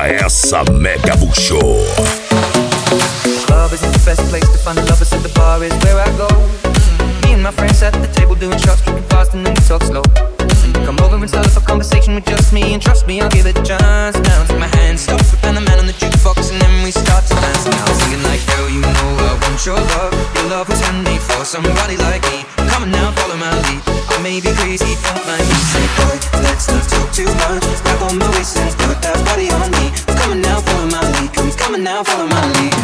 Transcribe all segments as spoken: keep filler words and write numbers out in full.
pra essa Mega Show. Love isn't the best place to find a lover, so the bar is where I go. Me and my friends at the table doing shots, tripping fast and then we talk slow. Come over and start up a conversation with just me, and trust me, I'll give it a chance. Now take my hand, stop, and the man on the jukebox, and then we start to dance. Now singing like, girl, you know I want your love. Your love was handmade for somebody like me. Come on now, follow my lead. I may be crazy, don't mind me. Say, boy, let's not talk too much. Grab on my waist and put that body on me. Come on now, follow my lead. Come, come on now, follow my lead.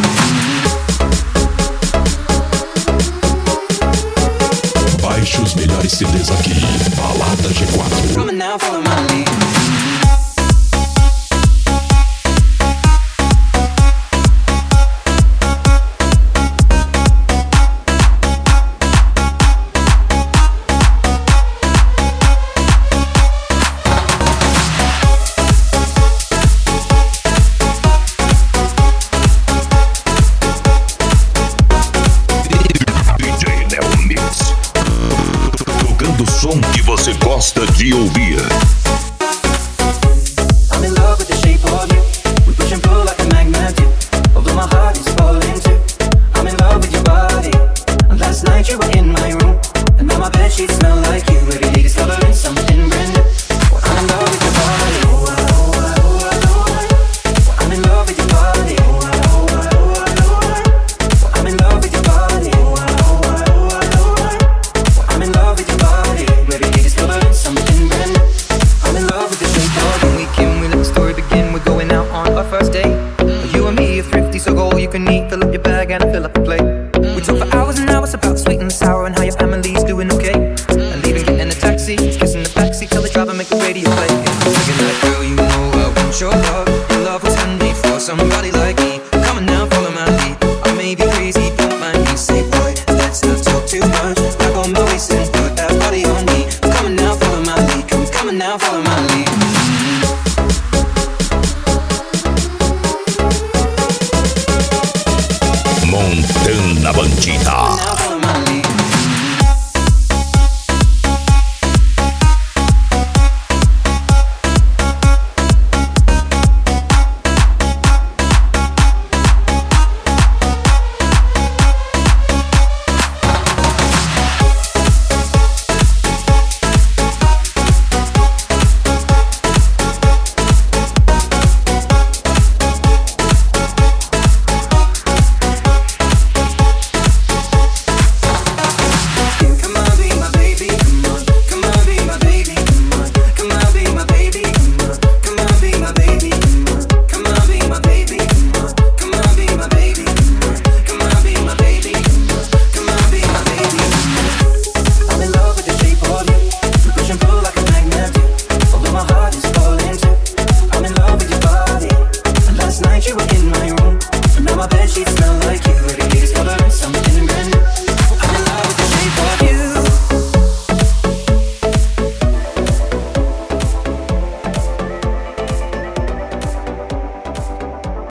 Baixe os melhores C Ds aqui, Balada G quatro. Come on now, follow my lead. O som que você gosta de ouvir. I'm in love with the shape of you. We push and pull like a magnet do. Although my heart is falling too. I'm in love with your body. And last night you were in my room, and now my bedsheets smell like you. Every day discovering something brand new. Well, I'm in love with your body. Oh, I, oh, I, oh, I, oh, I. Well, I'm in love with your body. Oh, I, oh, I, oh, I, oh, I. Well, I'm in love with your body. Oh, I, oh, I, oh, I, oh, I. Well, I'm in love with your body. Every day discovering something brand new. I'm in love with the shape of you. Weekend, we let the story begin. We're going out on our first date. You and me are thrifty, so go all you can eat. Fill up your bag and I fill up the plate. We talk for hours and hours about sweet and sour and how your family's doing okay. And leaving, getting a taxi, kissing the backseat, tell the driver make the radio play. Singing like, girl, you know I want your love. Your love was handmade for somebody like me. Come on now, follow my lead. I may be crazy, don't mind me. Say, boy, let's not talk too much. Grab on my waist and put that body on me. Come on now, follow my lead. Come, come on now, follow my lead. Montana Bandita.